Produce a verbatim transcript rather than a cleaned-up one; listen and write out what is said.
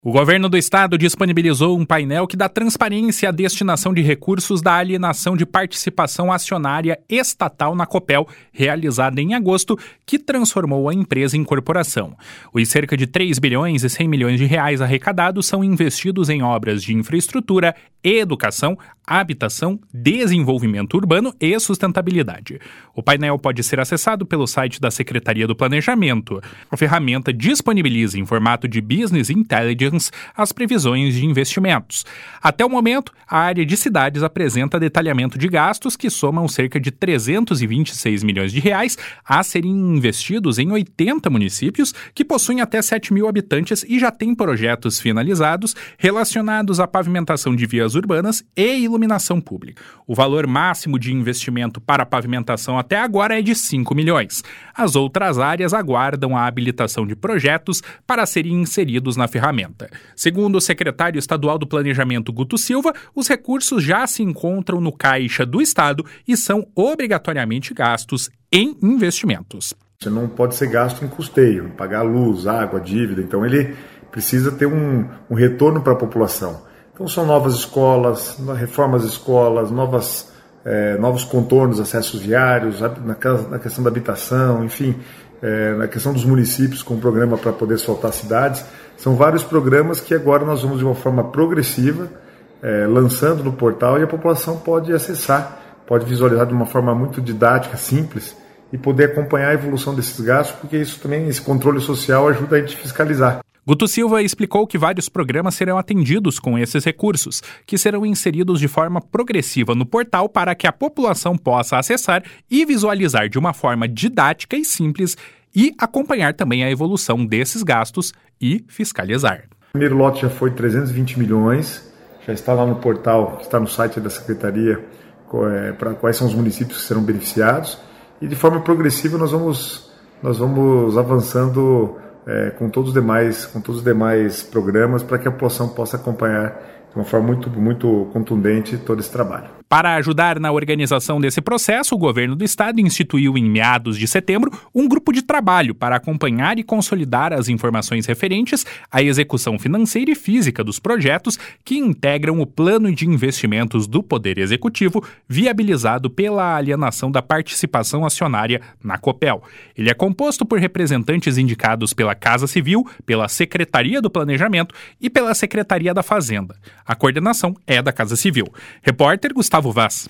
O governo do estado disponibilizou um painel que dá transparência à destinação de recursos da alienação de participação acionária estatal na Copel, realizada em agosto, que transformou a empresa em corporação. Os cerca de três bilhões e cem milhões de reais arrecadados são investidos em obras de infraestrutura, educação, habitação, desenvolvimento urbano e sustentabilidade. O painel pode ser acessado pelo site da Secretaria do Planejamento. A ferramenta disponibiliza em formato de Business Intelligence as previsões de investimentos. Até o momento, a área de cidades apresenta detalhamento de gastos que somam cerca de trezentos e vinte e seis milhões de reais a serem investidos em oitenta municípios que possuem até sete mil habitantes e já têm projetos finalizados relacionados à pavimentação de vias urbanas e iluminação pública. O valor máximo de investimento para a pavimentação até agora é de cinco milhões. As outras áreas aguardam a habilitação de projetos para serem inseridos na ferramenta. Segundo o secretário estadual do Planejamento, Guto Silva, os recursos já se encontram no caixa do estado e são obrigatoriamente gastos em investimentos. Você não pode ser gasto em custeio, pagar luz, água, dívida, então ele precisa ter um, um retorno para a população. Então são novas escolas, reformas de escolas, novas, é, novos contornos, acessos viários, na, na questão da habitação, enfim, é, na questão dos municípios com um programa para poder soltar cidades. São vários programas que agora nós vamos de uma forma progressiva, é, lançando no portal e a população pode acessar, pode visualizar de uma forma muito didática, simples e poder acompanhar a evolução desses gastos, porque isso também, esse controle social ajuda a gente a fiscalizar. Guto Silva explicou que vários programas serão atendidos com esses recursos, que serão inseridos de forma progressiva no portal para que a população possa acessar e visualizar de uma forma didática e simples e acompanhar também a evolução desses gastos e fiscalizar. O primeiro lote já foi trezentos e vinte milhões, já está lá no portal, está no site da Secretaria, é, para quais são os municípios que serão beneficiados, e de forma progressiva nós vamos, nós vamos avançando É, com todos os demais, com todos os demais programas para que a população possa acompanhar de uma forma muito, muito contundente todo esse trabalho. Para ajudar na organização desse processo, o governo do estado instituiu em meados de setembro um grupo de trabalho para acompanhar e consolidar as informações referentes à execução financeira e física dos projetos que integram o plano de investimentos do Poder Executivo viabilizado pela alienação da participação acionária na Copel. Ele é composto por representantes indicados pela Casa Civil, pela Secretaria do Planejamento e pela Secretaria da Fazenda. A coordenação é da Casa Civil. Repórter Gustavo Vaz.